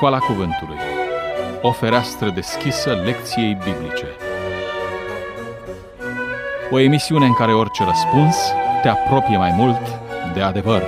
Școala Cuvântului, o fereastră deschisă lecției biblice. O emisiune în care orice răspuns te apropie mai mult de adevăr.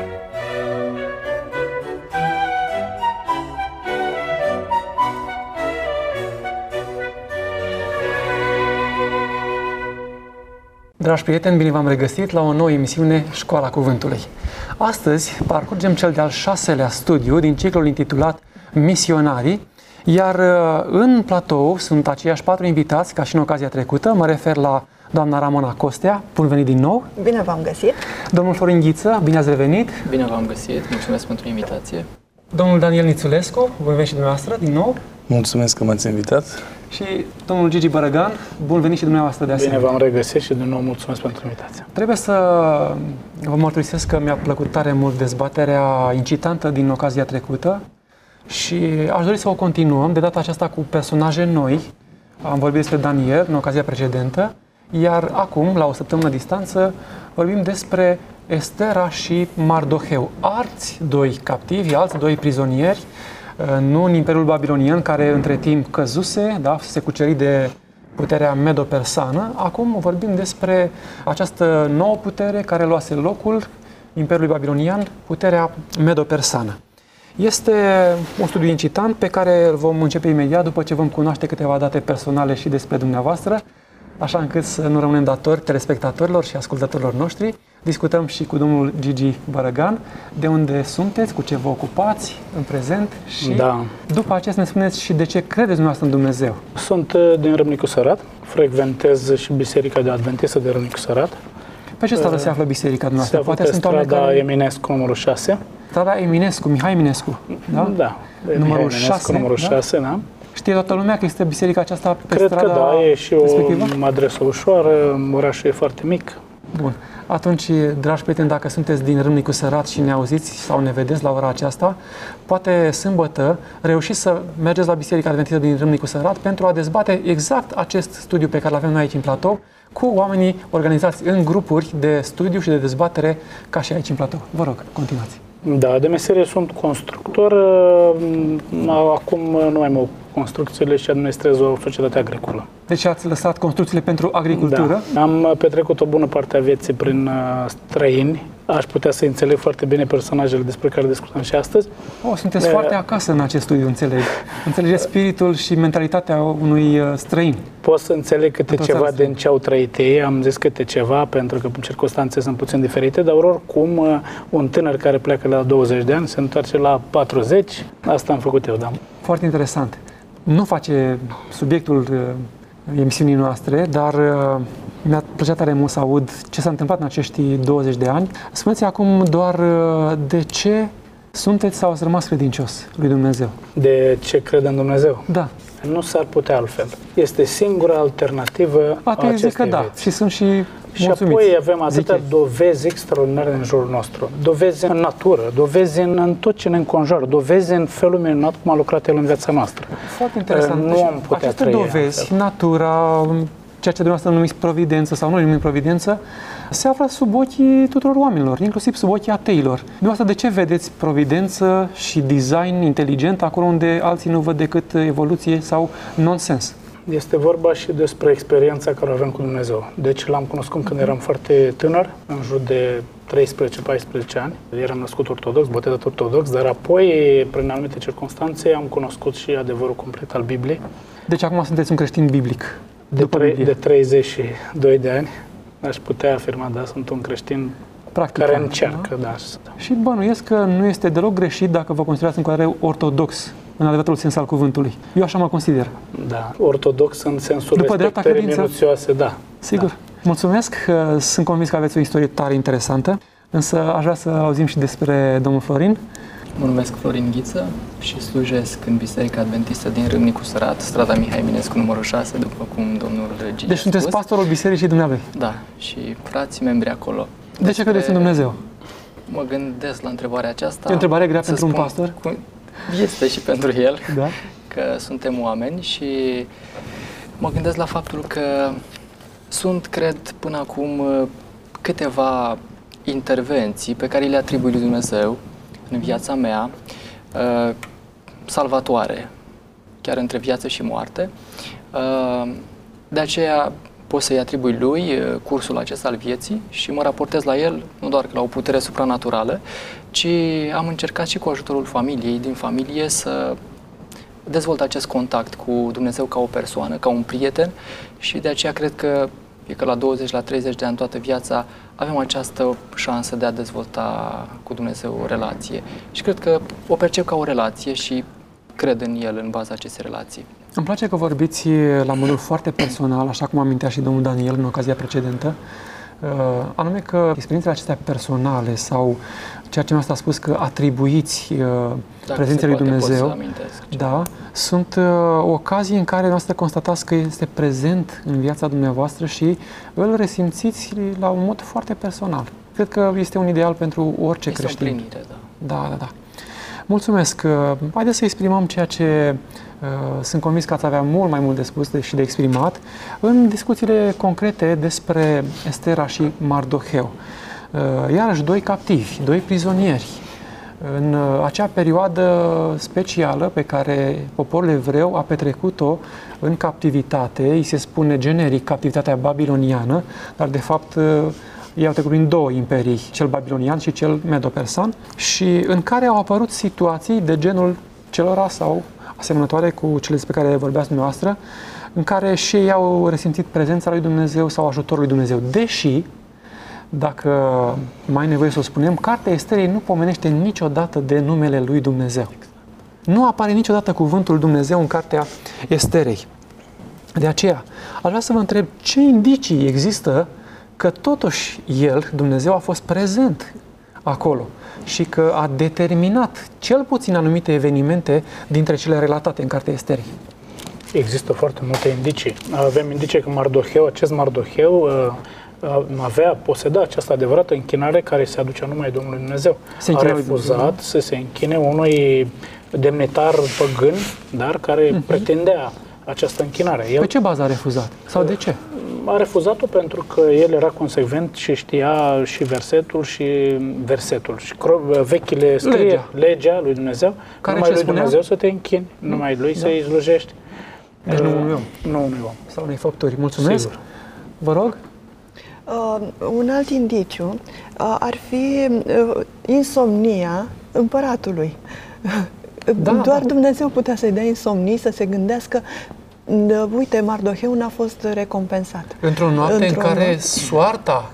Dragi prieteni, bine v-am regăsit la o nouă emisiune Școala Cuvântului. Astăzi parcurgem cel de-al 6-lea studiu din ciclul intitulat Misionarii, iar în platou sunt aceiași 4 invitați, ca și în ocazia trecută. Mă refer la doamna Ramona Costea, bun venit din nou. Bine v-am găsit. Domnul Florin Ghiță, bine ați revenit. Bine v-am găsit, mulțumesc pentru invitație. Domnul Daniel Nițulescu, bun venit și dumneavoastră din nou. Mulțumesc că m-ați invitat. Și domnul Gigi Bărăgan, bun venit și dumneavoastră de asemenea. Bine v-am regăsit și din nou mulțumesc pentru invitație. Trebuie să vă mărturisesc că mi-a plăcut tare mult dezbaterea incitantă din ocazia trecută și aș dori să o continuăm, de data aceasta cu personaje noi. Am vorbit despre Daniel în ocazia precedentă, iar acum, la o săptămână distanță, vorbim despre Estera și Mardoheu, alți doi captivi, alți doi prizonieri, nu în Imperiul Babilonian, care între timp căzuse, da, se cuceri de puterea medo-persană. Acum vorbim despre această nouă putere care luase locul Imperiului Babilonian, puterea medo-persană. Este un studiu incitant pe care îl vom începe imediat după ce vom cunoaște câteva date personale și despre dumneavoastră, așa încât să nu rămânem datori telespectatorilor și ascultătorilor noștri. Discutăm și cu domnul Gigi Bărăgan, de unde sunteți, cu ce vă ocupați în prezent și după aceea să ne spuneți și de ce credeți dumneavoastră în Dumnezeu. Sunt din Râmnicu Sărat, frecventez și Biserica de Adventistă de Râmnicu Sărat. Pe ce stradă se află biserica dumneavoastră? Se află pe strada Eminescu, numărul 6. Strada Eminescu, Mihai Eminescu, da? Da, numărul 6, numărul 6, da? Știe toată lumea că este biserica aceasta pe Cred strada că da, e și respectivă? o adresă ușoară, orașul e foarte mic. Bun. Atunci, dragi prieteni, dacă sunteți din Râmnicu Sărat și ne auziți sau ne vedeți la ora aceasta, poate sâmbătă reușiți să mergeți la Biserica Adventistă din Râmnicu Sărat pentru a dezbate exact acest studiu pe care îl avem noi aici în platou cu oamenii organizați în grupuri de studiu și de dezbatere ca și aici în platou. Vă rog, continuați. Da, de meserie sunt constructor. Acum nu mai mă ocup construcțiile și administrez o societate agricolă. Deci ați lăsat construcțiile pentru agricultură? Da. Am petrecut o bună parte a vieții prin străini. Aș putea să înțeleg foarte bine personajele despre care discutăm și astăzi. Sunteți foarte acasă în acest studiu, înțeleg. Înțelegeți spiritul și mentalitatea unui străin. Pot să înțeleg câte ceva din ce au trăit ei. Am zis câte ceva, pentru că circunstanțe sunt puțin diferite, dar oricum un tânăr care pleacă la 20 de ani se întoarce la 40. Asta am făcut eu, da. Foarte interesant. Nu face subiectul emisiunii noastre, dar mi-a plăcea tare mult să aud ce s-a întâmplat în acești 20 de ani. Spuneți acum doar de ce sunteți sau ați rămas credincios lui Dumnezeu. De ce cred în Dumnezeu? Da. Nu s-ar putea altfel. Este singura alternativă a acestei vieți. Da. Și sunt și Și mulțumiți. apoi avem atâtea dovezi extraordinare în jurul nostru. Dovezi în natură, dovezi în tot ce ne înconjoară, dovezi în felul minunat cum a lucrat El în viața noastră. Foarte interesant. Nu am putea aceste trăi dovezi, natura, ceea ce dumneavoastră numiți providență sau noi numim providență, se află sub ochii tuturor oamenilor, inclusiv sub ochii ateilor. Dumneavoastră, de ce vedeți providență și design inteligent acolo unde alții nu văd decât evoluție sau nonsens? Este vorba și despre experiența care o avem cu Dumnezeu. Deci l-am cunoscut când eram foarte tânăr, în jur de 13-14 ani. Eram născut ortodox, botezat ortodox, dar apoi, prin anumite circunstanțe, am cunoscut și adevărul complet al Bibliei. Deci acum sunteți un creștin biblic. De 32 de ani, aș putea afirma, da, sunt un creștin practicant, care încearcă, da. Și bănuiesc că nu este deloc greșit dacă vă considerați în continuare ortodox, în adevăratul sens al cuvântului. Eu așa mă consider. Da, ortodox în sensul respectării minuțioase, da. Sigur. Da. Mulțumesc, sunt convins că aveți o istorie tare interesantă, însă aș vrea să auzim și despre domnul Florin. Mă numesc Florin Ghiță și slujesc în Biserica Adventistă din Râmnicu Sărat, strada Mihai Eminescu, numărul 6, după cum domnul Gigi Deci sunteți pastorul bisericii dumnealui? Da, și frații membri acolo. De ce credeți în Dumnezeu? Mă gândesc la întrebarea aceasta. E o întrebare grea pentru un pastor? Este și pentru el, da? Că suntem oameni și mă gândesc la faptul că sunt, cred, până acum câteva intervenții pe care le atribui lui Dumnezeu în viața mea, salvatoare, chiar între viață și moarte. De aceea pot să-i atribui lui cursul acesta al vieții și mă raportez la el nu doar la o putere supranaturală, ci am încercat și cu ajutorul familiei, din familie, să dezvolt acest contact cu Dumnezeu ca o persoană, ca un prieten, și de aceea cred că fie că la 20, la 30 de ani, toată viața, avem această șansă de a dezvolta cu Dumnezeu o relație. Și cred că o percep ca o relație și cred în El, în baza acestei relații. Îmi place că vorbiți la modul foarte personal, așa cum amintea și domnul Daniel în ocazia precedentă, anume că experiențele acestea personale sau ceea ce mi-a spus că atribuiți prezenței lui Dumnezeu, da, sunt ocazii în care noastră constatați că este prezent în viața dumneavoastră și îl resimțiți la un mod foarte personal. Cred că este un ideal pentru orice creștin. Este o plinire, da. Da. Mulțumesc. Haideți să exprimăm ceea ce sunt convins că ați avea mult mai mult de spus și de exprimat în discuțiile concrete despre Estera și Mardoheu. Iarăși, doi captivi, doi prizonieri. În acea perioadă specială pe care poporul evreu a petrecut-o în captivitate, îi se spune generic captivitatea babiloniană, dar de fapt ei au trecut prin două imperii, cel babilonian și cel medo-persan, și în care au apărut situații de genul celora sau asemănătoare cu cele despre care vorbeați dumneavoastră, în care și ei au resimțit prezența lui Dumnezeu sau ajutorul lui Dumnezeu. Deși, dacă mai e nevoie să o spunem, Cartea Esterei nu pomenește niciodată de numele lui Dumnezeu. Nu apare niciodată cuvântul Dumnezeu în Cartea Esterei. De aceea, aș vrea să vă întreb ce indicii există că totuși El, Dumnezeu, a fost prezent acolo și că a determinat cel puțin anumite evenimente dintre cele relatate în Cartea Esterei. Există foarte multe indicii. Avem indicii că acest Mardoheu poseda această adevărată închinare care se aducea numai Domnului Dumnezeu. A refuzat să se închine unui demnitar păgân, dar care pretindea această închinare. Pe ce bază a refuzat? Sau de ce? A refuzat-o pentru că el era consecvent și știa și versetul și vechile scrie legea lui Dumnezeu. Care numai ce lui spunea? Dumnezeu să te închini, numai lui să-i slujești. Deci nu unui om. Nu unui om. Sau unei făpturi. Mulțumesc. Sigur. Vă rog. Un alt indiciu ar fi insomnia împăratului. Doar Dumnezeu putea să-i dea insomnii, să se gândească, uite, Mardoheu n-a fost recompensat. Într-o noapte în care soarta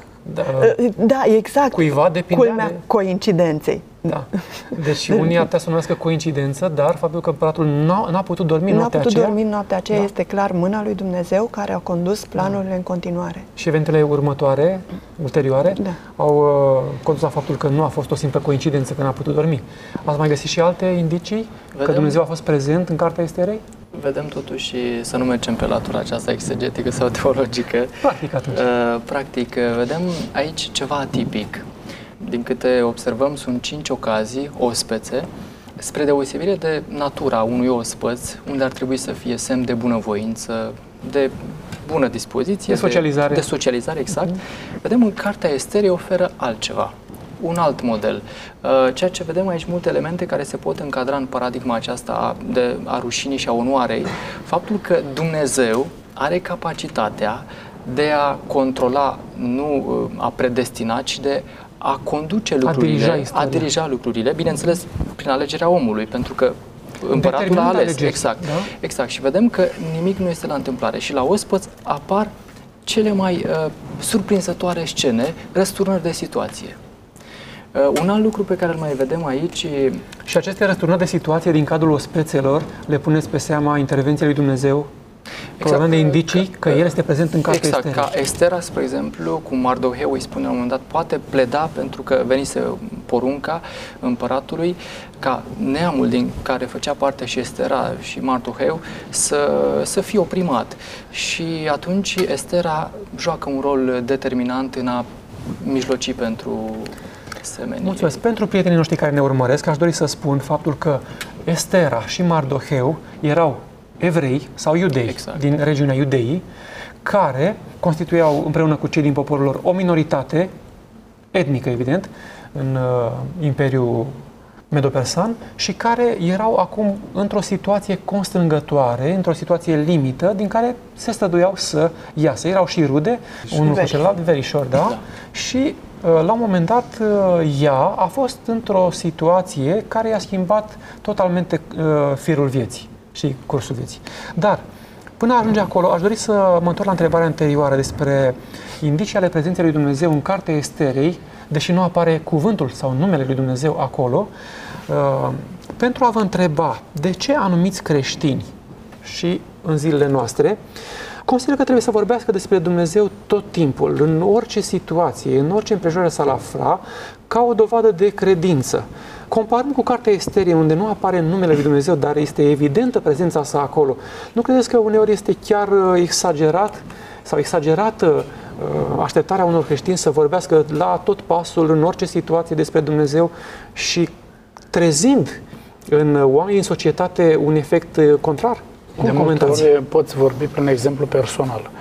da, exact. Cuiva depindea culmea coincidenței. Da. Deci unii ar putea să numească coincidență, dar faptul că împăratul n-a putut dormi noaptea aceea. N-a putut dormi noaptea aceea, este clar mâna lui Dumnezeu care a condus planurile în continuare. Și eventele următoare, ulterioare, au condus la faptul că nu a fost o simplă coincidență că n-a putut dormi. Ați mai găsit și alte indicii că Dumnezeu a fost prezent în Cartea Esterei? Vedem totuși, să nu mergem pe latura aceasta exegetică sau teologică. Practic atunci. Practic, vedem aici ceva atipic. Din câte observăm, sunt 5 ocazii, ospețe, spre deosebire de natura unui ospăț, unde ar trebui să fie semn de bunăvoință, de bună dispoziție, de socializare, exact. Vedem în Cartea Esterei oferă altceva, un alt model. Ceea ce vedem aici, multe elemente care se pot încadra în paradigma aceasta a rușinii și a onoarei. Faptul că Dumnezeu are capacitatea de a controla, nu a predestina, ci de a conduce lucrurile, a dirija lucrurile, bineînțeles, prin alegerea omului, pentru că împăratul a ales. Exact. Da? Exact. Și vedem că nimic nu este la întâmplare. Și la ospăț apar cele mai surprinzătoare scene, răsturnări de situație. Un alt lucru pe care îl mai vedem aici... Și aceste răsturnări de situație din cadrul ospețelor le puneți pe seama intervenției lui Dumnezeu? Exact, de indicii că el este prezent în Cartea Esterei. Ca Estera, spre exemplu, cu Mardoheu îi spune la un moment dat, poate pleda pentru că venise porunca împăratului ca neamul din care făcea parte și Estera și Mardoheu să fie oprimat. Și atunci Estera joacă un rol determinant în a mijloci pentru semenii. Mulțumesc. Pentru prietenii noștri care ne urmăresc, aș dori să spun faptul că Estera și Mardoheu erau evrei sau iudei din regiunea Iudeii, care constituiau împreună cu cei din poporul lor o minoritate etnică, evident, în Imperiul Medo-Persan, și care erau acum într-o situație constrângătoare, într-o situație limită, din care se străduiau să iasă. Erau și rude, unul cu celălalt, verișor, da? Și la un moment dat, ea a fost într-o situație care i-a schimbat totalmente firul vieții și cursul vieții. Dar, până ajunge acolo, aș dori să mă întorc la întrebarea anterioară despre indicii ale prezenței lui Dumnezeu în Cartea Esterei, deși nu apare cuvântul sau numele lui Dumnezeu acolo, pentru a vă întreba de ce anumiți creștini și în zilele noastre consideră că trebuie să vorbească despre Dumnezeu tot timpul, în orice situație, în orice împrejurare s-ar afla, ca o dovadă de credință. Comparând cu Cartea Esterei, unde nu apare numele lui Dumnezeu, dar este evidentă prezența sa acolo, nu credeți că uneori este chiar exagerat sau exagerată așteptarea unor creștini să vorbească la tot pasul, în orice situație, despre Dumnezeu și trezind în oamenii în societate un efect contrar? De multe ori poți vorbi prin exemplu personal.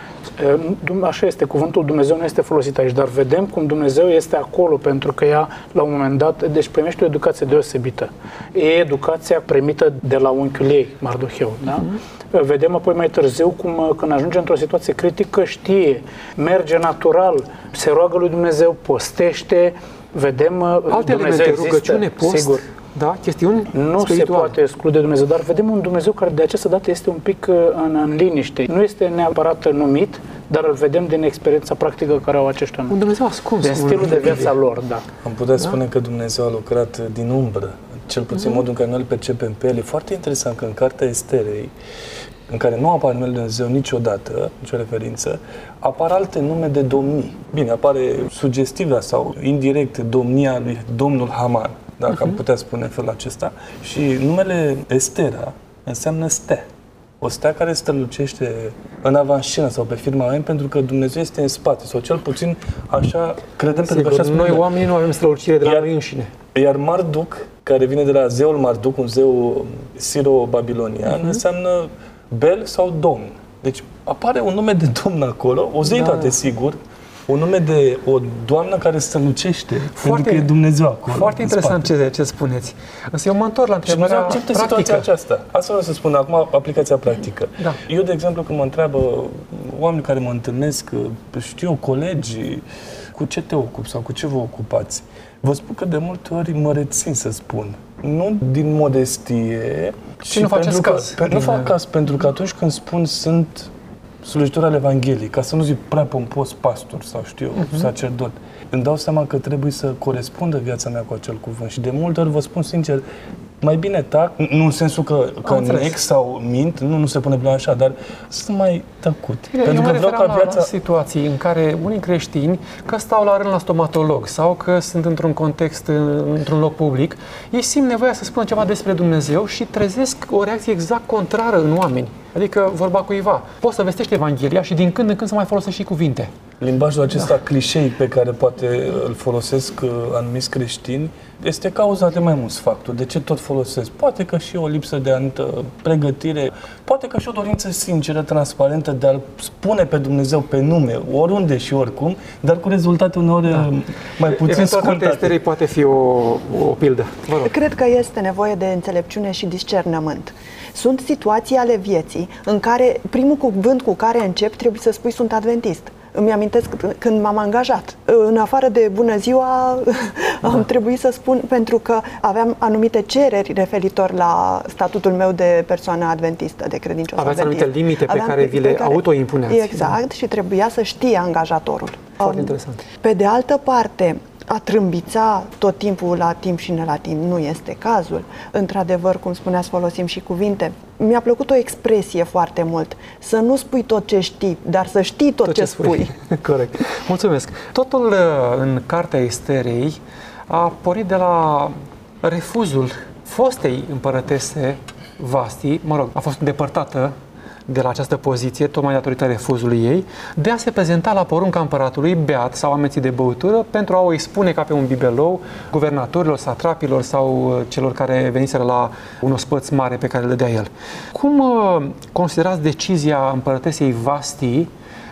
Așa este, cuvântul Dumnezeu nu este folosit aici, dar vedem cum Dumnezeu este acolo, pentru că ea, la un moment dat, deci primește o educație deosebită. E educația primită de la unchiul ei, Mardoheu, da? Vedem apoi mai târziu cum, când ajunge într-o situație critică, știe, merge natural, se roagă lui Dumnezeu, postește, vedem alte Dumnezeu elemente, rugăciune, post, sigur. Da, chestiuni nu spirituale. Se poate exclude Dumnezeu, dar vedem un Dumnezeu care de această dată este un pic în liniște. Nu este neapărat numit, dar îl vedem din experiența practică care au aceștia. Un Dumnezeu ascuns. Din stilul de viața lor, da. Am putea spune că Dumnezeu a lucrat din umbră, cel puțin modul în care noi îl percepem pe el. E foarte interesant că în Cartea Esterei, în care nu apare numele de Dumnezeu niciodată, nicio referință, apar alte nume de domnii. Bine, apare sugestiv sau indirect domnia lui Domnul Haman, dacă am putea spune în felul acesta. Și numele Estera înseamnă stea. O stea care strălucește în avanscenă sau pe firmament, pentru că Dumnezeu este în spate, sau cel puțin așa credem. Sigur, pentru că așa noi oamenii nu avem strălucire de la noi înșine. Iar Marduk, care vine de la zeul Marduk, un zeu siro-babilonian, înseamnă Bel sau Domn. Deci apare un nume de Domn acolo, o zeitate, sigur, un nume de o doamnă care strălucește, pentru că e Dumnezeu acolo. Foarte interesant ce spuneți. Însă eu mă întorc la întrebarea practică. Situația aceasta. Asta vreau să spun acum, aplicația practică. Da. Eu, de exemplu, când mă întreabă oameni care mă întâlnesc, știu, colegi, cu ce te ocupi sau cu ce vă ocupați, vă spun că de multe ori mă rețin să spun. Nu din modestie, ci nu faceți caz. Nu fac caz, pentru că atunci când spun sunt slujitor al Evangheliei, ca să nu zic prea pompos pastor sau știu, sacerdot, îmi dau seama că trebuie să corespundă viața mea cu acel cuvânt. Și de multe ori vă spun sincer, mai bine tac, nu în sensul că nec sau mint, nu se pune problema așa, dar sunt mai tăcut. Bine, pentru că vreau ca viața... situații în care unii creștini că stau la rând la stomatolog sau că sunt într-un context, într-un loc public, ei simt nevoia să spună ceva despre Dumnezeu și trezesc o reacție exact contrară în oameni. Adică vorba cuiva. Poți să vestești Evanghelia și din când în când să mai folosești și cuvinte. Limbajul acesta clișei pe care poate îl folosesc anumiți creștini este cauzat de mai mulți factori. De ce tot folosesc? Poate că și o lipsă de anumită pregătire, poate că și o dorință sinceră, transparentă de a-L spune pe Dumnezeu pe nume, oriunde și oricum, dar cu rezultate uneori mai puțin scurtate. Cartea Esterei poate fi o pildă. Cred că este nevoie de înțelepciune și discernământ. Sunt situații ale vieții în care primul cuvânt cu care încep trebuie să spui sunt adventist. Îmi amintesc când m-am angajat. În afară de bună ziua, am trebuit să spun, pentru că aveam anumite cereri referitor la statutul meu de persoană adventistă, de credincios adventist. Aveați anumite limite pe care vi le autoimpuneați. Exact, și trebuia să știe angajatorul. Foarte interesant. Pe de altă parte, a trâmbița tot timpul la timp și ne la timp nu este cazul. Într-adevăr, cum spuneați, folosim și cuvinte. Mi-a plăcut o expresie foarte mult. Să nu spui tot ce știi, dar să știi tot ce spui. Corect. Mulțumesc. Totul în Cartea Esterei a pornit de la refuzul fostei împărătese Vasti, a fost îndepărtată de la această poziție, tocmai datorită refuzului ei, de a se prezenta la porunca împăratului beat sau amețit de băutură pentru a o expune ca pe un bibelou guvernatorilor, satrapilor sau celor care veniseră la un ospăț mare pe care le dădea el. Cum considerați decizia împărătesei Vasti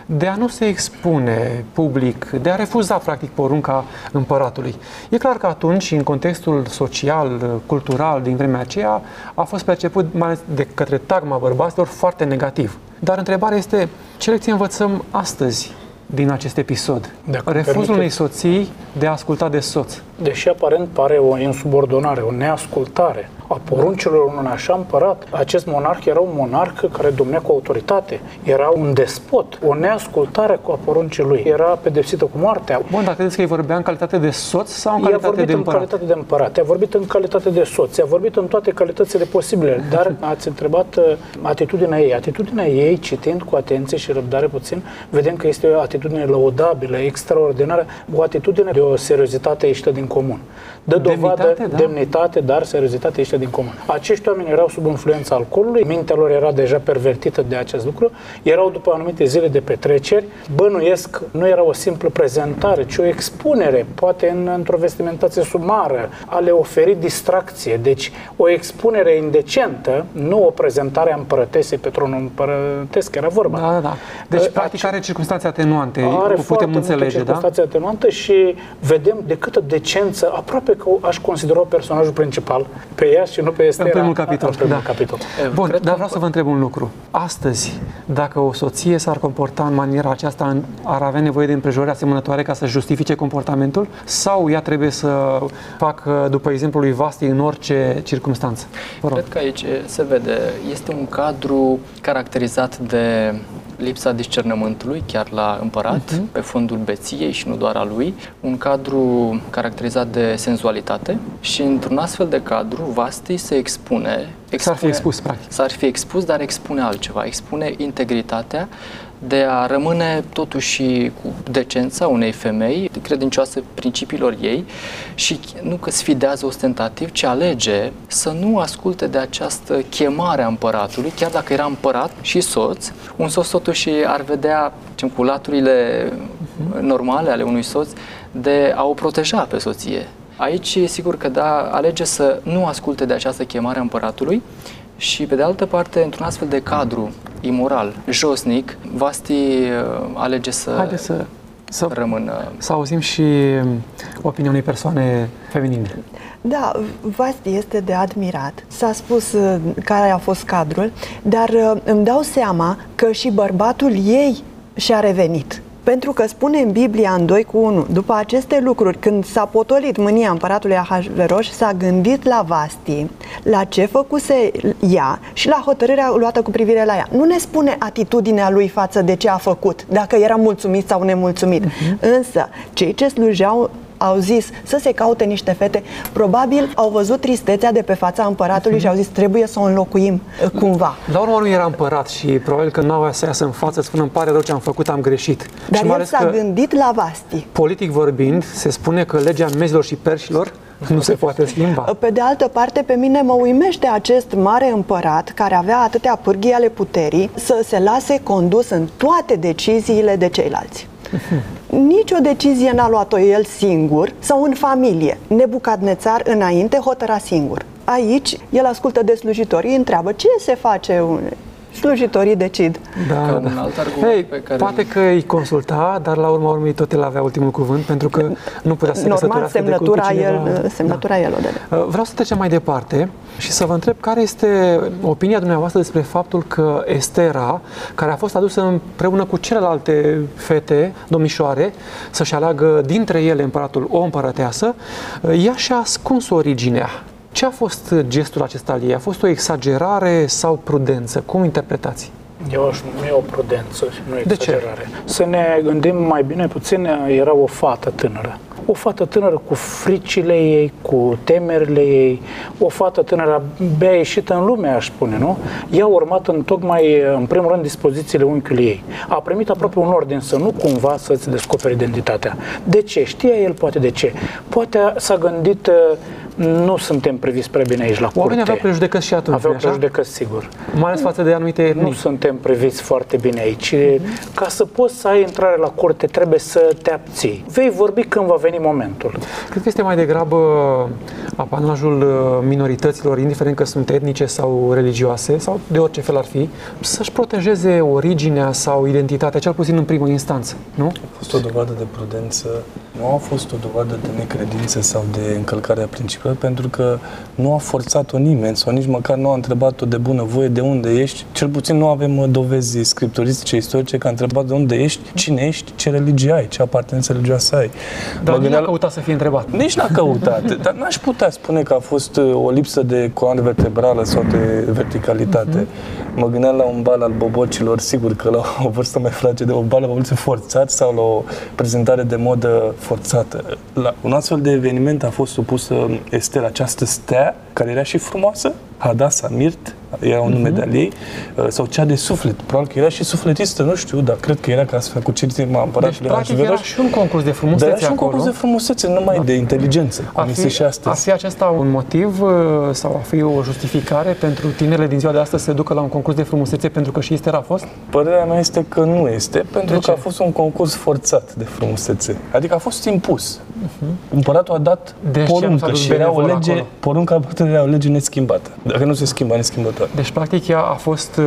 de a nu se expune public, de a refuza practic porunca împăratului. E clar că atunci, în contextul social, cultural din vremea aceea, a fost perceput mai ales de către tagma bărbaților foarte negativ. Dar întrebarea este, ce lecție învățăm astăzi din acest episod? Refuzul unei soții de a asculta de soț. Deși aparent pare o insubordonare, o neascultare a poruncilor unui așa împărat, acest monarh era un monarh care domnea cu autoritate, era un despot, o neascultare a poruncii lui, era pedepsită cu moartea. Bun, dar credeți că îi vorbea în calitate de soț sau în calitate de împărat? În calitate de împărat, i-a vorbit în calitate de soț, i-a vorbit în toate calitățile posibile, dar ați întrebat atitudinea ei. Atitudinea ei, citind cu atenție și răbdare puțin, vedem că este o atitudine lăudabilă, extraordinară, o atitudine de o seriozitate ieșită din comun. Dă dovadă demnitate, dar seriozitate ieșită din comun. Acești oameni erau sub influența alcoolului, mintea lor era deja pervertită de acest lucru, erau după anumite zile de petreceri, bănuiesc, nu era o simplă prezentare, ci o expunere, poate într-o vestimentație sumară, a le oferi distracție, deci o expunere indecentă, nu o prezentare a împărătesei pe tronul împărătesc, era vorba. Da. Deci, practic, are circunstanțe atenuante, putem înțelege, circunstanțe atenuante și vedem de câtă decență, aproape că aș considera personajul principal pe ea și nu pe Estera. În primul capitol. Capitol. Bun, dar vreau să vă întreb un lucru. Astăzi, dacă o soție s-ar comporta în maniera aceasta, ar avea nevoie de împrejurări asemănătoare ca să justifice comportamentul? Sau ea trebuie să facă, după exemplul lui Vasti, în orice circunstanță? Cred că aici se vede, este un cadru caracterizat de lipsa discernământului, chiar la împărat, pe fondul beției și nu doar a lui, un cadru caracterizat de senzualitate și într-un astfel de cadru Vasti se expune. S-ar fi expus, practic. S-ar fi expus, dar expune altceva, expune integritatea de a rămâne totuși cu decența unei femei, credincioase principiilor ei și nu că sfidează ostentativ, ci alege să nu asculte de această chemare a împăratului, chiar dacă era împărat și soț. Un soț totuși ar vedea cu laturile normale ale unui soț de a o proteja pe soție. Aici, sigur că alege să nu asculte de această chemare a împăratului și, pe de altă parte, într-un astfel de cadru imoral, josnic, Vasti alege să rămână. Să auzim și opinia unei persoane feminine. Da, Vasti este de admirat. S-a spus care a fost cadrul, dar îmi dau seama că și bărbatul ei și-a revenit. Pentru că spune în Biblia, în 2:1, după aceste lucruri, când s-a potolit mânia împăratului Ahasveros, s-a gândit la Vasti, la ce făcuse ea și la hotărârea luată cu privire la ea. Nu ne spune atitudinea lui față de ce a făcut, dacă era mulțumit sau nemulțumit. Însă, cei ce slujeau au zis să se caute niște fete, probabil au văzut tristețea de pe fața împăratului și au zis trebuie să o înlocuim cumva. La urmă nu era împărat și probabil că nu avea să iasă în față, spună îmi pare rău ce am făcut, am greșit. Dar el s-a gândit la Vasti. Politic vorbind, se spune că legea mezilor și perșilor nu se poate schimba. Pe de altă parte, pe mine mă uimește acest mare împărat care avea atâtea pârghii ale puterii să se lase condus în toate deciziile de ceilalți. Nici o decizie n-a luat-o el singur sau în familie. Nebucadnețar înainte hotăra singur. Aici el ascultă de slujitorii, întreabă ce se face slujitorii decid. Un alt argument pe care... Poate că îi consulta, dar la urma urmei tot el avea ultimul cuvânt, pentru că nu putea să se căsătorească decât cu cineva. Semnătura el o dă. Vreau să trecem mai departe și să vă întreb care este opinia dumneavoastră despre faptul că Estera, care a fost adusă împreună cu celelalte fete, domnișoare, să-și aleagă dintre ele împăratul o împărăteasă, ea și-a ascuns originea. Ce a fost gestul acesta al ei? A fost o exagerare sau prudență? Cum interpretați? Eu aș numi o prudență și nu exagerare. Să ne gândim mai bine puțin, era o fată tânără. O fată tânără cu fricile ei, cu temerile ei, o fată tânără abia ieșită în lume, aș spune, nu? Ea a urmat în primul rând, dispozițiile unchiului ei. A primit aproape un ordin să nu cumva să-ți descoperi identitatea. De ce? Știa el poate de ce. Poate s-a gândit Nu suntem priviți prea bine aici la curte. Oamenii aveau prejudecăți și atunci, Aveau așa? prejudecăți, sigur. Mai ales față de anumite etnii. Nu suntem priviți foarte bine aici. Ca să poți să ai intrare la curte, trebuie să te abții. Vei vorbi când va veni momentul. Cred că este mai degrabă apanajul minorităților, indiferent că sunt etnice sau religioase, sau de orice fel ar fi, să-și protejeze originea sau identitatea, cel puțin în primă instanță, nu? A fost o dovadă de prudență, nu a fost o dovadă de necredință sau de încălcare a principiilor, pentru că nu a forțat-o nimeni sau nici măcar nu a întrebat-o de bunăvoie de unde ești. Cel puțin nu avem dovezi scripturistice, istorice, că a întrebat de unde ești, cine ești, ce religie ai, ce apartenență religioasă ai. Dar nici n-a căutat să fie întrebat. Nici n-a căutat, dar n-aș putea spune că a fost o lipsă de coloană vertebrală sau de verticalitate. Mă gândeam la un bal al bobocilor, sigur că la o vârstă mai fragedă, o bal al bobocilor forțat sau la o prezentare de modă forțată. La un astfel de eveniment a fost supusă Estera, această stea, care era și frumoasă, Hadassah Mirt, era un nume de-al ei, sau cea de suflet. Probabil că era și sufletistă, nu știu, dar cred că era ca să facă ceritima împăratului. Deci, practic, era și un concurs de frumusețe acolo. Dar era și un concurs de frumusețe, numai de inteligență, cum este și astăzi. Ar fi acesta un motiv sau ar fi o justificare pentru tinerile din ziua de astăzi să se ducă la un concurs de frumusețe pentru că și Estera a fost? Părerea mea este că nu este, pentru că a fost un concurs forțat de frumusețe. Adică a fost impus. Împăratul a dat poruncă și era o lege, porunca era o lege neschimbată. Dacă nu se schimba, neschimbătoare. Deci, practic, ea a fost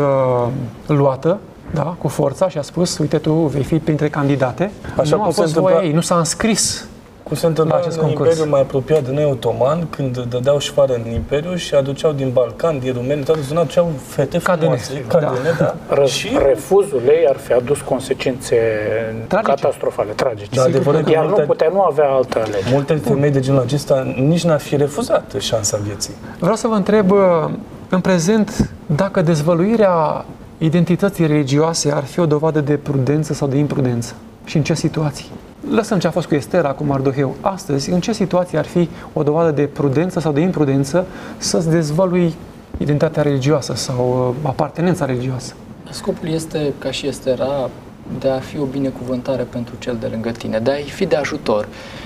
luată, da, cu forța și a spus, uite, tu vei fi printre candidate. Așa nu a fost voia ei, nu s-a înscris. Cum se întâmpla în Imperiul mai apropiat de noi otoman, când dădeau șfară în Imperiu și aduceau din Balcan, din Rumenia, toată zona, aduceau fete frumoase, cadene, da. Și refuzul ei ar fi adus consecințe catastrofale, tragice. Iar nu avea altă alegere. Multe femei de genul acesta nici n-ar fi refuzat șansa vieții. Vreau să vă întreb, în prezent, dacă dezvăluirea identității religioase ar fi o dovadă de prudență sau de imprudență și în ce situații? Lăsăm ce a fost cu Estera, cu Mardoheu. Astăzi, în ce situații ar fi o dovadă de prudență sau de imprudență să-ți dezvălui identitatea religioasă sau apartenența religioasă? Scopul este, ca și Estera, de a fi o binecuvântare pentru cel de lângă tine, de a-i fi de ajutor.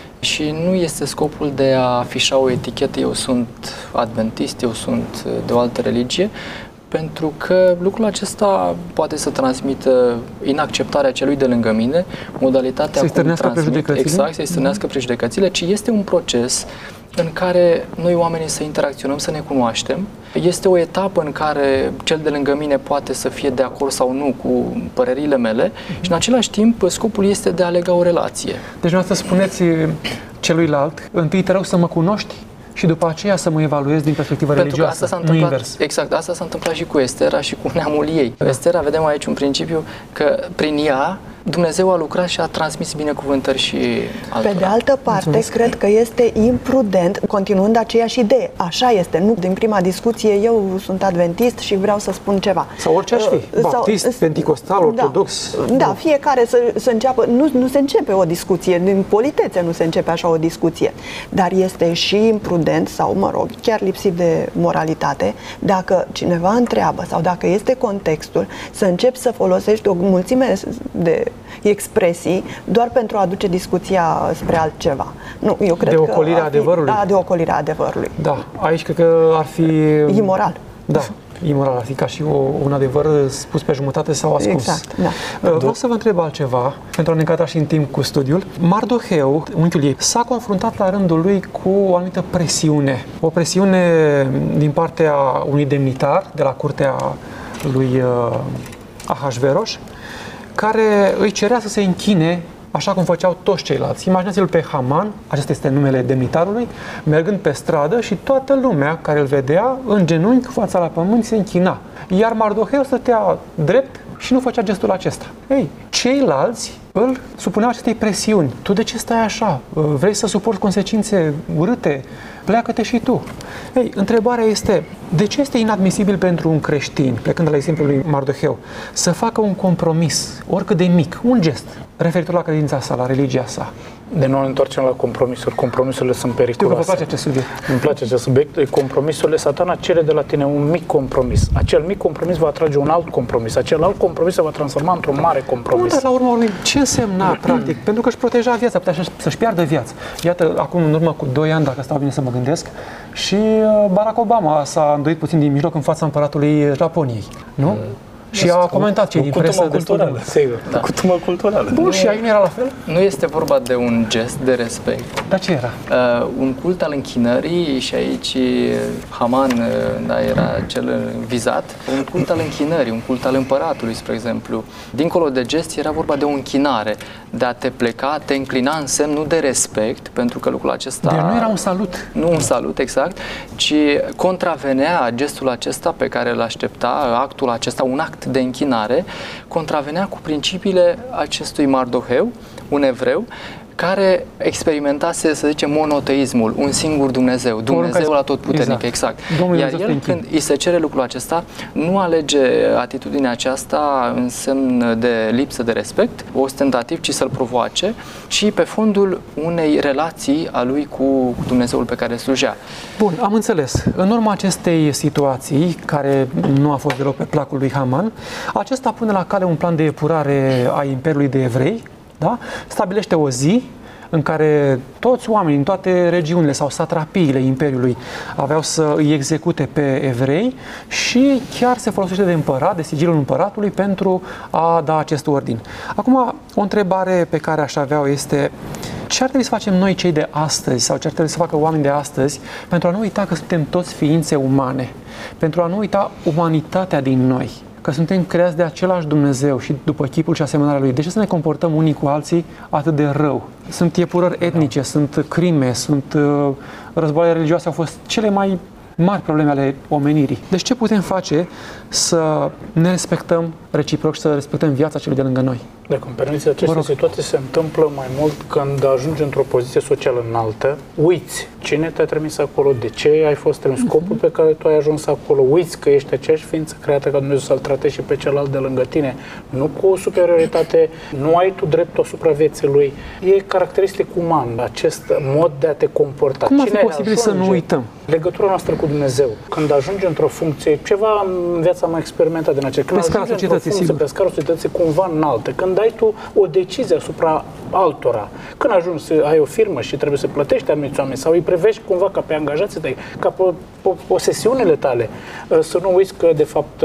Și nu este scopul de a afișa o etichetă, eu sunt adventist, eu sunt de o altă religie, pentru că lucrul acesta poate să transmită inacceptarea celui de lângă mine, modalitatea cum transmit, exact, să-i stârnească prejudecățile, ci este un proces în care noi oamenii să interacționăm, să ne cunoaștem. Este o etapă în care cel de lângă mine poate să fie de acord sau nu cu părerile mele și în același timp scopul este de a lega o relație. Deci dumneavoastră spuneți celuilalt, întâi te rog să mă cunoști și după aceea să mă evaluez din perspectivă religioasă, asta s-a întâmplat, invers. Exact, asta s-a întâmplat și cu Estera și cu neamul ei. Estera, vedem aici un principiu că prin ea Dumnezeu a lucrat și a transmis binecuvântări și altora. Pe de altă parte, cred că este imprudent, continuând aceeași idee. Așa este, nu din prima discuție, eu sunt adventist și vreau să spun ceva. Sau orice aș fi, baptist, penticostal, ortodox. Da, fiecare să înceapă, nu se începe o discuție, din politețe nu se începe așa o discuție. Dar este și imprudent sau, mă rog, chiar lipsit de moralitate, dacă cineva întreabă sau dacă este contextul, să începi să folosești o mulțime de expresii doar pentru a aduce discuția spre altceva. Nu, eu cred de ocolirea adevărului. Da, de ocolirea adevărului. Da, aici cred că ar fi imoral. Da, imoral, ar fi ca și un adevăr spus pe jumătate sau ascuns. Exact, da. Vreau să vă întreb altceva, pentru a ne încadra și în timp cu studiul. Mardoheu, unchiul ei, s-a confruntat la rândul lui cu o anumită presiune. O presiune din partea unui demnitar de la curtea lui Ahasveros, care îi cerea să se închine așa cum făceau toți ceilalți. Imaginați-l pe Haman, acesta este numele demnitarului, mergând pe stradă și toată lumea care îl vedea în genunchi, fața la pământ, se închina. Iar Mardoheu stătea drept și nu făcea gestul acesta. Ei, ceilalți îl supuneau acestei presiuni. Tu de ce stai așa? Vrei să suporți consecințe urâte? Pleacă-te și tu. Ei, întrebarea este, de ce este inadmisibil pentru un creștin, plecând la exemplul lui Mardoheu, să facă un compromis, oricât de mic, un gest, referitor la credința sa, la religia sa? De nou ne întoarcem la compromisuri. Compromisurile sunt periculoase. Vă place acest subiect? Îmi place acest subiect. Compromisurile, Satana cere de la tine un mic compromis. Acel mic compromis va atrage un alt compromis. Acel alt compromis se va transforma într-un mare compromis. Dar la urmă urmei, ce însemna, practic? Pentru că își proteja viața, putea să-și piardă viața. Iată, acum, în urmă cu 2 ani, dacă stau bine să mă gândesc, și Barack Obama s-a îndoit puțin din mijloc în fața împăratului Japoniei, nu? Și a comentat cei din presă culturală. Sigur, da. Cutumă culturală. Bun, și aici nu era la fel? Nu este vorba de un gest de respect. Dar ce era? Un cult al închinării, și aici Haman era cel vizat, un cult al închinării, un cult al împăratului, spre exemplu. Dincolo de gest era vorba de o închinare, de a te pleca, te înclina în semnul de respect, pentru că lucrul acesta... Deci nu era un salut. Nu un salut, exact, ci contravenea gestul acesta pe care îl aștepta, actul acesta, un act de închinare, contravenea cu principiile acestui Mardoheu, un evreu, care experimentase, să zicem, monoteismul, un singur Dumnezeu, Dumnezeul atotputernic, exact. Iar el, când îi se cere lucrul acesta, nu alege atitudinea aceasta în semn de lipsă de respect, ostentativ, ci să-l provoace, ci pe fondul unei relații a lui cu Dumnezeul pe care slujea. Bun, am înțeles. În urma acestei situații, care nu a fost deloc pe placul lui Haman, acesta pune la cale un plan de epurare a Imperiului de Evrei, da? Stabilește o zi în care toți oamenii din toate regiunile sau satrapiile Imperiului aveau să îi execute pe evrei și chiar se folosește de împărat, de sigilul împăratului, pentru a da acest ordin. Acum, o întrebare pe care aș avea este: ce ar trebui să facem noi, cei de astăzi, sau ce ar trebui să facă oamenii de astăzi, pentru a nu uita că suntem toți ființe umane, pentru a nu uita umanitatea din noi, că suntem creați de același Dumnezeu și după chipul și asemănarea Lui? De ce să ne comportăm unii cu alții atât de rău? Sunt epurări etnice, sunt crime, sunt războaie religioase, au fost cele mai mari probleme ale omenirii. Deci ce putem face să ne respectăm reciproc și să respectăm viața celui de lângă noi? Dacă îmi permiți, aceste situații se întâmplă mai mult când ajungi într-o poziție socială înaltă, uiți cine te-a trimis acolo, de ce ai fost trimis, scopul pe care tu ai ajuns acolo, uiți că ești aceeași ființă creată ca Dumnezeu, să-l tratezi și pe celălalt de lângă tine, nu cu o superioritate, nu ai tu dreptul asupra vieții lui. E caracteristic uman acest mod de a te comporta. Cum ar fi posibil să nu uităm? Legătura noastră cu Dumnezeu. Când ajungi într-o funcție, ceva în viața am experimentat din acest, când ajungi într-o funcție pe scara societății cumva înaltă, când ai tu o decizie asupra altora, când ajungi să ai o firmă și trebuie să plătești anumiți oameni sau îi privești cumva ca pe angajații tăi, ca pe posesiunile tale, să nu uiți că de fapt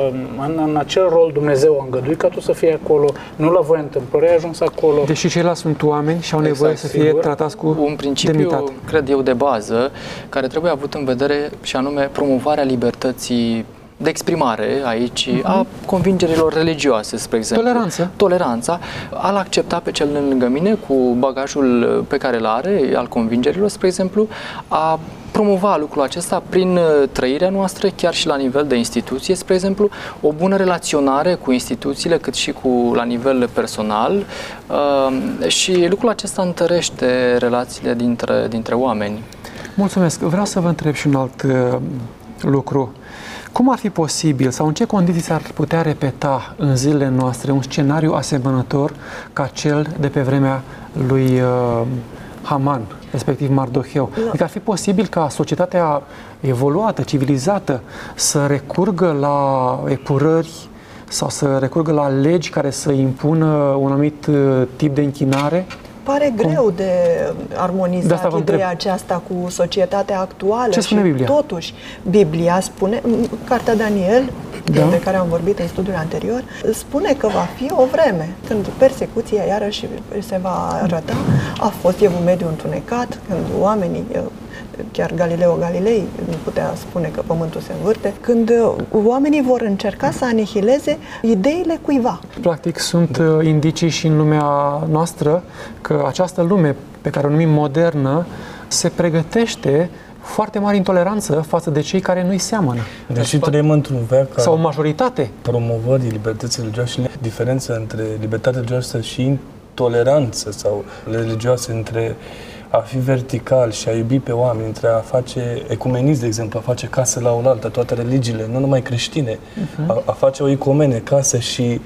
în acel rol Dumnezeu a îngăduit ca tu să fii acolo, nu la voia întâmplării ai ajuns acolo. Deși ceilalți sunt oameni și au nevoie să fie tratați cu un principiu, demnitate, cred eu, de bază, care trebuie avut în vedere, și anume promovarea libertății de exprimare aici a convingerilor religioase, spre exemplu. Toleranța. A-l accepta pe cel lângă mine cu bagajul pe care îl are, al convingerilor, spre exemplu, a promova lucrul acesta prin trăirea noastră, chiar și la nivel de instituție, spre exemplu, o bună relaționare cu instituțiile, cât și la nivel personal, și lucrul acesta întărește relațiile dintre oameni. Mulțumesc. Vreau să vă întreb și un alt lucru. Cum ar fi posibil sau în ce condiții s-ar putea repeta în zilele noastre un scenariu asemănător ca cel de pe vremea lui Haman, respectiv Mardoheu? Adică ar fi posibil ca societatea evoluată, civilizată, să recurgă la epurări sau să recurgă la legi care să impună un anumit tip de închinare? Pare greu de armonizat ideea aceasta cu societatea actuală. Ce spune Biblia? Totuși, Biblia spune, cartea Daniel, de care am vorbit în studiul anterior, spune că va fi o vreme când persecuția iarăși se va arăta. A fost evul mediu întunecat, când oamenii, chiar Galileo Galilei nu putea spune că pământul se învârte, când oamenii vor încerca să anihileze ideile cuiva. Practic sunt indicii și în lumea noastră că această lume pe care o numim modernă se pregătește foarte mare intoleranță față de cei care nu-i seamănă. Deși trăim într-un veac sau o majoritate promovării libertății religioase și diferența între libertatea religioasă și intoleranță sau religioasă, între a fi vertical și a iubi pe oameni, între a face ecumenism, de exemplu, a face casă la oaltă, toate religiile, nu numai creștine, a face o icomene, casă și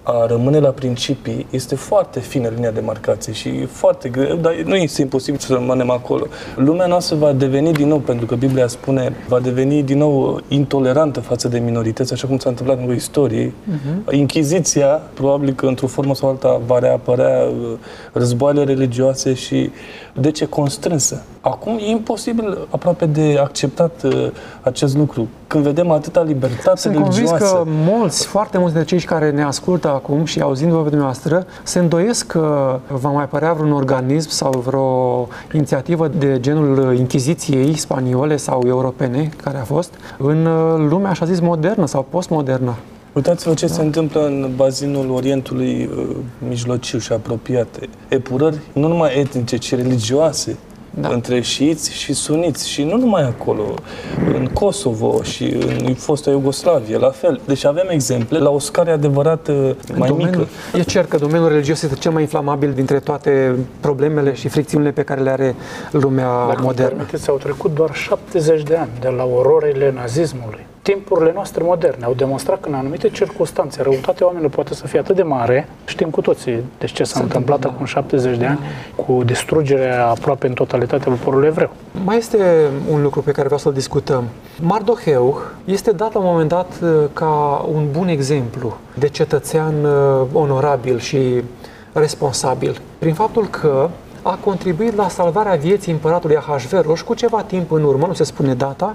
a rămâne la principii este foarte fină linia de marcație și e foarte greu, dar nu este imposibil să rămânem acolo. Lumea noastră va deveni din nou, pentru că Biblia spune, va deveni din nou intolerantă față de minorități, așa cum s-a întâmplat în istoriei. Inchiziția, probabil că într-o formă sau alta va reapărea, războaiele religioase și de ce constrânsă. Acum e imposibil aproape de acceptat acest lucru. Când vedem atâta libertate religioasă. Sunt convins că mulți, foarte mulți de cei care ne ascultă acum și auzindu-vă pe dumneavoastră, se îndoiesc că va mai apărea vreun organism sau vreo inițiativă de genul Inchiziției spaniole sau europene, care a fost, în lumea, așa zis, modernă sau postmodernă. Uitați-vă ce se întâmplă în bazinul Orientului Mijlociu și apropiat. Epurări nu numai etnice, ci religioase. Între șiiți și suniți și nu numai acolo, în Kosovo și în fosta Iugoslavie, la fel. Deci avem exemple la o scară adevărat mai mică. E cer că domeniul religios este cel mai inflamabil dintre toate problemele și fricțiunile pe care le are lumea modernă. Au trecut doar 70 de ani de la ororile nazismului. Timpurile noastre moderne au demonstrat că în anumite circunstanțe răutatea oamenilor poate să fie atât de mare. Știm cu toții deci ce s-a întâmplat acum 70 de ani cu distrugerea aproape în totalitate a poporului evreu. Mai este un lucru pe care vreau să-l discutăm. Mardoheu este dat la un moment dat ca un bun exemplu de cetățean onorabil și responsabil, prin faptul că a contribuit la salvarea vieții împăratului Ahasveros cu ceva timp în urmă, nu se spune data,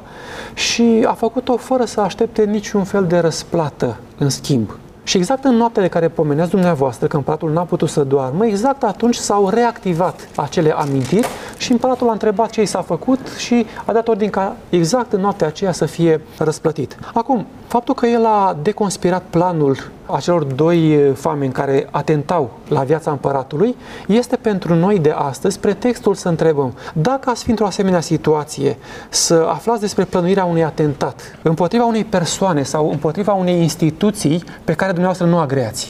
și a făcut-o fără să aștepte niciun fel de răsplată în schimb. Și exact în noaptea de care pomeneați dumneavoastră, că împăratul n-a putut să doarmă, exact atunci s-au reactivat acele amintiri și împăratul a întrebat ce i s-a făcut și a dat ordin ca exact în noaptea aceea să fie răsplătit. Acum, faptul că el a deconspirat planul acelor doi fameni care atentau la viața împăratului este pentru noi de astăzi pretextul să întrebăm dacă ați fi într-o asemenea situație să aflați despre plănuirea unui atentat împotriva unei persoane sau împotriva unei instituții pe care dumneavoastră nu agreați.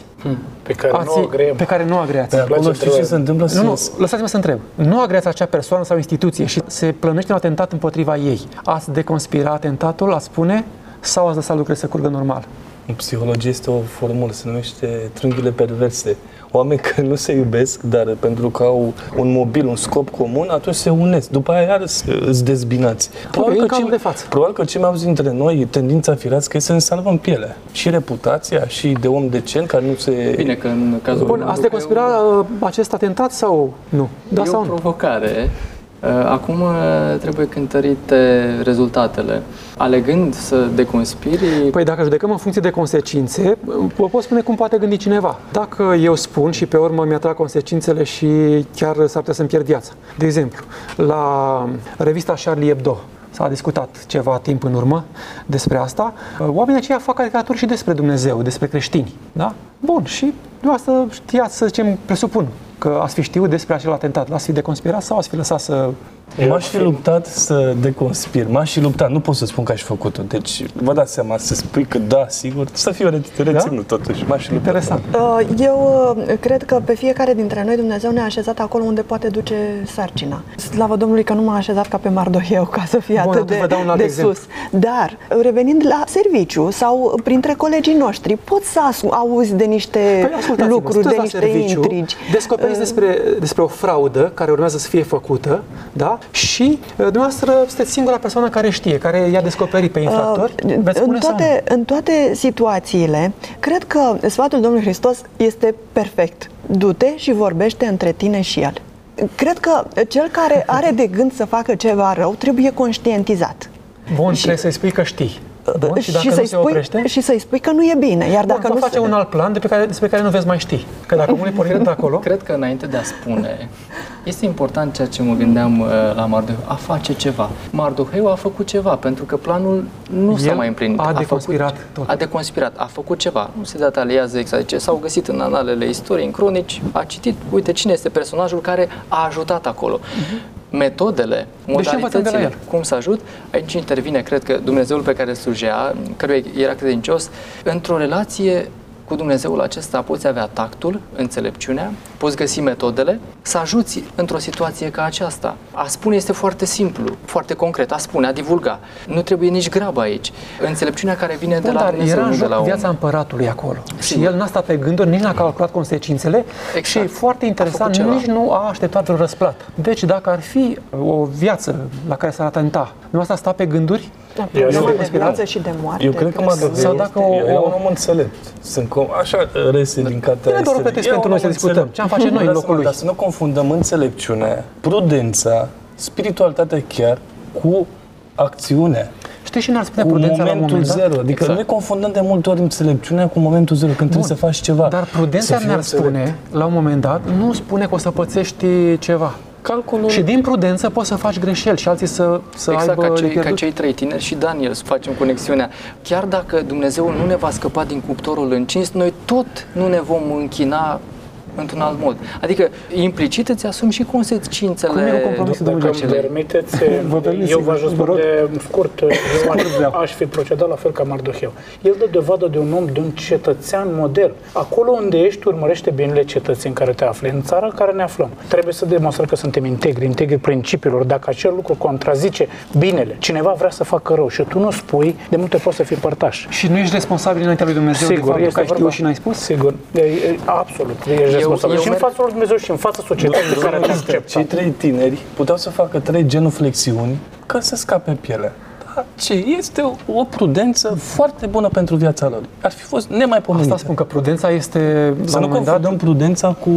Pe care nu agreați. Acolo știți ce se întâmplă? Nu, lăsați-mă să întreb. Nu agreați acea persoană sau instituție și se plănește un atentat împotriva ei. Ați deconspira atentatul, ați spune, sau ați lăsat lucrurile să curgă normal? În psihologie este o formulă, se numește triunghiile perverse. Oameni care nu se iubesc, dar pentru că au un mobil, un scop comun, atunci se unesc. După aia iar îți dezbinați. Probabil că ce mai auzi dintre noi, tendința firească, este să ne salvăm pielea. Și reputația, și de om decent, care nu se... Bine, că în cazul... Bun, ați deconspira acest atentat sau nu? Da, e o provocare. Acum trebuie cântărite rezultatele. Alegând să deconspiri... Păi dacă judecăm în funcție de consecințe, vă pot spune cum poate gândi cineva. Dacă eu spun și pe urmă mi-atrag consecințele și chiar s-ar putea să-mi pierd viața. De exemplu, la revista Charlie Hebdo s-a discutat ceva timp în urmă despre asta. Oamenii aceia fac caricaturi și despre Dumnezeu, despre creștini. Da? Bun, și dumneavoastră știați, să zicem, presupun că ați fi știut despre acel atentat. L-ați fi deconspirat sau ați fi lăsat să... M-aș fi luptat să deconspir. M-aș fi luptat. Nu pot să spun că aș fi făcut-o. Deci, vă dați seama, să spui că da, sigur, să fiu reținut totuși. M-aș fi luptat. Interesant. Eu cred că pe fiecare dintre noi Dumnezeu ne-a așezat acolo unde poate duce sarcina. Slavă Domnului că nu m-a așezat ca pe Mardoheu, ca să fie atât de sus. Dar, revenind la serviciu sau printre colegii noștri, poți să auzi de niște lucruri, de niște intrigi. Descoperiți despre o fraudă care urmează să fie făcută, da? Și dumneavoastră sunteți singura persoană care știe, care i-a descoperit pe infractori. În toate situațiile, cred că sfatul Domnului Hristos este perfect. Du-te și vorbește între tine și El. Cred că cel care are de gând să facă ceva rău trebuie conștientizat. Bun, trebuie să-i spui că știi. Bun, și dacă nu se oprește? Și să-i spui că nu e bine. Iar dacă nu face un alt plan despre care nu veți mai ști. Că dacă omul e pornit acolo... Cred că înainte de a spune, este important ceea ce mă gândeam la Mardoheu, a face ceva. Mardoheu a făcut ceva, pentru că planul nu s-a mai împlinit. A deconspirat tot. A deconspirat, a făcut ceva. Nu se detaliază exact ce s-au găsit în analele istoriei, în cronici, a citit, uite cine este personajul care a ajutat acolo. Metodele, modalitățile, cum să ajut, aici intervine, cred că, Dumnezeul pe care slujea, căruia era credincios, într-o relație cu Dumnezeul acesta poți avea tactul, înțelepciunea, poți găsi metodele să ajuți într-o situație ca aceasta. A spune este foarte simplu, foarte concret, a spune, a divulga. Nu trebuie nici grabă aici. Înțelepciunea care vine de la Dumnezeu, era în de la joc om. viața împăratului acolo. Sigur. Și el n-a stat pe gânduri, nici n-a calculat consecințele Exact. și e foarte interesant, ceva. nici nu a așteptat vreo răsplată. Deci dacă ar fi o viață la care s-ar atenta, nu asta sta pe gânduri? Problema de viață și de moarte. Eu cred că Sau dacă e un om înțelept. Așa rese din cartea Nu e doar o pretext pentru noi să discutăm. Ce am face noi în locul lui? Dar să nu confundăm înțelepciunea, prudența, spiritualitatea chiar cu acțiunea. Știi și n-ar spune Cu prudența la un momentul moment dat? zero. Adică Exact. noi confundăm de multe ori înțelepciunea cu momentul zero, când trebuie să faci ceva. Dar prudența Să fii mi-ar înțelept. spune, la un moment dat, nu spune că o să pățești ceva. Calculul... Și din prudență poți să faci greșeli și alții să Exact aibă ca pierdut. cei 3 tineri și Daniel, să facem conexiunea. Chiar dacă Dumnezeu nu ne va scăpa din cuptorul încins, noi tot nu ne vom închina într-un alt mod. Adică, implicit îți asumi și consecințele. Cum e un compromis? Dacă îmi Dumnezeu. permiteți, Vă permit, eu v-aș sigur, vă rog. răspunde scurt. Eu aș fi procedat la fel ca Mardoheu. El dă dovadă de un om, de un cetățean model. Acolo unde ești, urmărește binele cetății în care te afli, în țara în care ne aflăm. Trebuie să demonstrăm că suntem integri principiilor. Dacă acel lucru contrazice binele, cineva vrea să facă rău și tu nu spui, de multe poți să fii părtaș. Și nu ești responsabil înaintea lui Dumnezeu Sigur, de faptul că ai vorba- știut și n-ai spus? Sigur, absolut. Ești responsabil și în fața lui Dumnezeu și în fața societății care te acceptă. Cei 3 tineri puteau să facă 3 genuflexiuni ca să scape pielea. Dar ce? Este o prudență foarte bună pentru viața lor. Ar fi fost nemaipomenită. Asta spun că prudența este, Să la nu un moment dat, confundăm prudența cu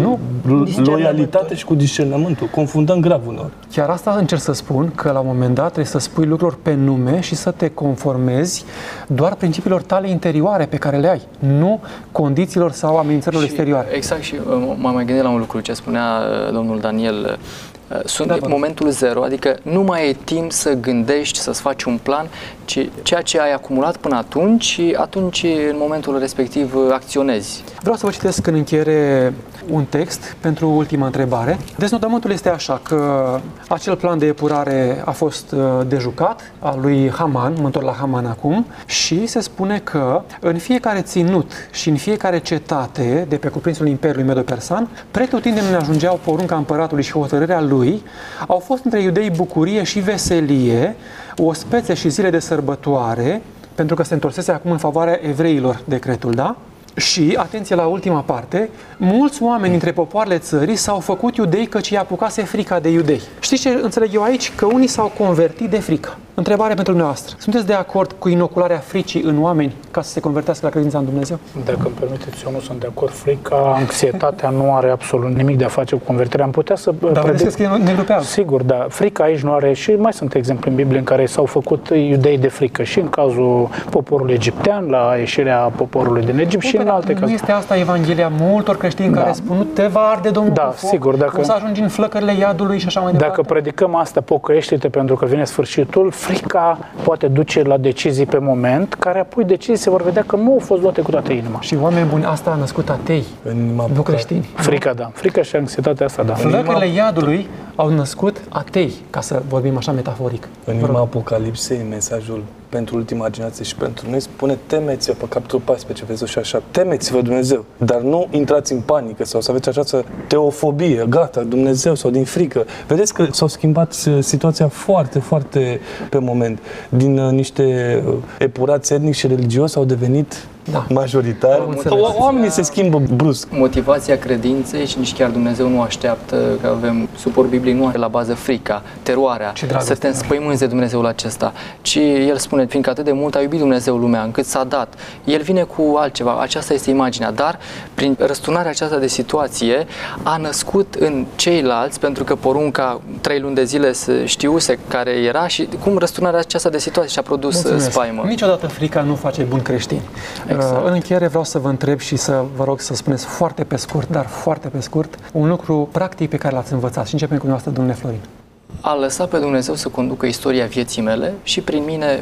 loialitate și cu discernământul. Confundăm grav uneori. chiar asta încerc să spun, că la un moment dat trebuie să spui lucruri pe nume și să te conformezi doar principiilor tale interioare pe care le ai, nu condițiilor sau amenințărilor exterioare. Exact, și m-am mai gândit la un lucru ce spunea domnul Daniel. Sunt Da, momentul zero, adică nu mai e timp să gândești, să-ți faci un plan, ci ceea ce ai acumulat până atunci și atunci, în momentul respectiv, acționezi. Vreau să vă citesc în încheiere un text pentru ultima întrebare. Deznodământul este așa, că acel plan de epurare a fost dejucat, al lui Haman, mă întorc la Haman acum, și se spune că în fiecare ținut și în fiecare cetate de pe cuprinsul Imperiului Medo-Persan, pretutindeni ajungeau porunca împăratului și hotărârea lui, au fost între iudei bucurie și veselie, ospețe și zile de sărbătoare, pentru că se întorsese acum în favoarea evreilor decretul, da? Și, atenție la ultima parte, mulți oameni dintre popoarele țării s-au făcut iudei căci i-a apucase frica de iudei. Știți ce înțeleg eu aici? Că unii s-au convertit de frică. Întrebare pentru dumneavoastră. Sunteți de acord cu inocularea fricii în oameni ca să se convertească la credința în Dumnezeu? Dacă îmi permiteți, eu nu sunt de acord. Frica, anxietatea nu are absolut nimic de a face cu convertirea. Am putea să... Dar vedeți că e negrupează. Sigur, da. Frica aici nu are... Și mai sunt exemple în Biblie în care s-au făcut iudei de frică. Și în cazul poporului egiptean, la ieșirea poporului din Egipt și în alte Nu cazuri. este asta Evanghelia multor creștini care spun, nu te va arde Domnul Da, cu foc, sigur, dacă- o să ajungi în flăcările iadului și așa mai departe. Dacă predicăm asta, pocăiește-te pentru că vine sfârșitul, frica poate duce la decizii pe moment, care apoi decizii se vor vedea că nu au fost luate cu toată inima. Și oameni buni, asta a născut atei, nu creștini. Frica, da. Frica și anxietatea asta, da. Flăcările iadului au născut atei, ca să vorbim așa metaforic. În inima Apocalipsei, mesajul pentru ultima generație și pentru noi spune: temeți-vă, pe capitolul 14, versetul 67, temeți-vă Dumnezeu, dar nu intrați în panică sau să aveți această teofobie, gata, Dumnezeu, sau din frică. Vedeți că s-au schimbat situația foarte, foarte pe moment. Din niște epurați etnici și religioși au devenit majoritari. Oamenii se schimbă brusc. Motivația credinței și nici chiar Dumnezeu nu așteaptă, că avem suport biblic, nu are la bază frica, teroarea, să te înspăimânzi de Dumnezeul acesta, ci El spune, fiindcă atât de mult a iubit Dumnezeu lumea, încât s-a dat. El vine cu altceva, aceasta este imaginea, dar prin răsturnarea aceasta de situație a născut în ceilalți, pentru că porunca 3 luni de zile se știuse care era și cum răsturnarea aceasta de situație și-a produs spaimă. Niciodată frica nu face bun creștin. Exact. În încheiere vreau să vă întreb și să vă rog să spuneți foarte pe scurt, dar foarte pe scurt, un lucru practic pe care l-ați învățat. Și începem cu dumneavoastră, domnule Florin. A lăsa pe Dumnezeu să conducă istoria vieții mele și prin mine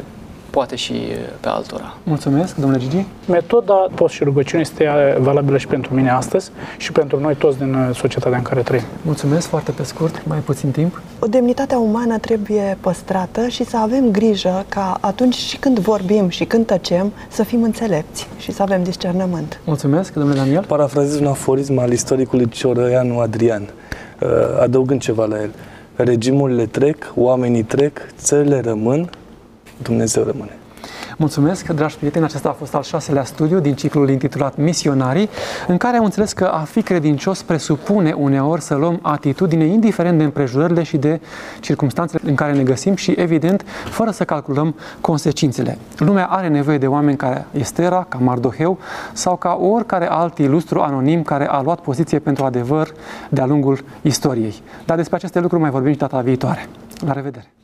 poate și pe altora. Mulțumesc, domnule Gigi. Metoda post și rugăciune este valabilă și pentru mine astăzi și pentru noi toți din societatea în care trăim. Mulțumesc, foarte pe scurt, mai puțin timp. Demnitatea umană trebuie păstrată și să avem grijă ca atunci și când vorbim și când tăcem să fim înțelepți și să avem discernământ. Mulțumesc, domnule Daniel. Parafrazez un aforism al istoricului Ciorăianu Adrian, adăugând ceva la el. Regimurile trec, oamenii trec, țările rămân, Dumnezeu rămâne. Mulțumesc, dragi prieteni, acesta a fost al 6-lea studiu din ciclul intitulat Misionarii, în care am înțeles că a fi credincios presupune uneori să luăm atitudine indiferent de împrejurările și de circumstanțele în care ne găsim și, evident, fără să calculăm consecințele. Lumea are nevoie de oameni ca Estera, ca Mardoheu sau ca oricare alt ilustru anonim care a luat poziție pentru adevăr de-a lungul istoriei. Dar despre aceste lucruri mai vorbim și data viitoare. La revedere!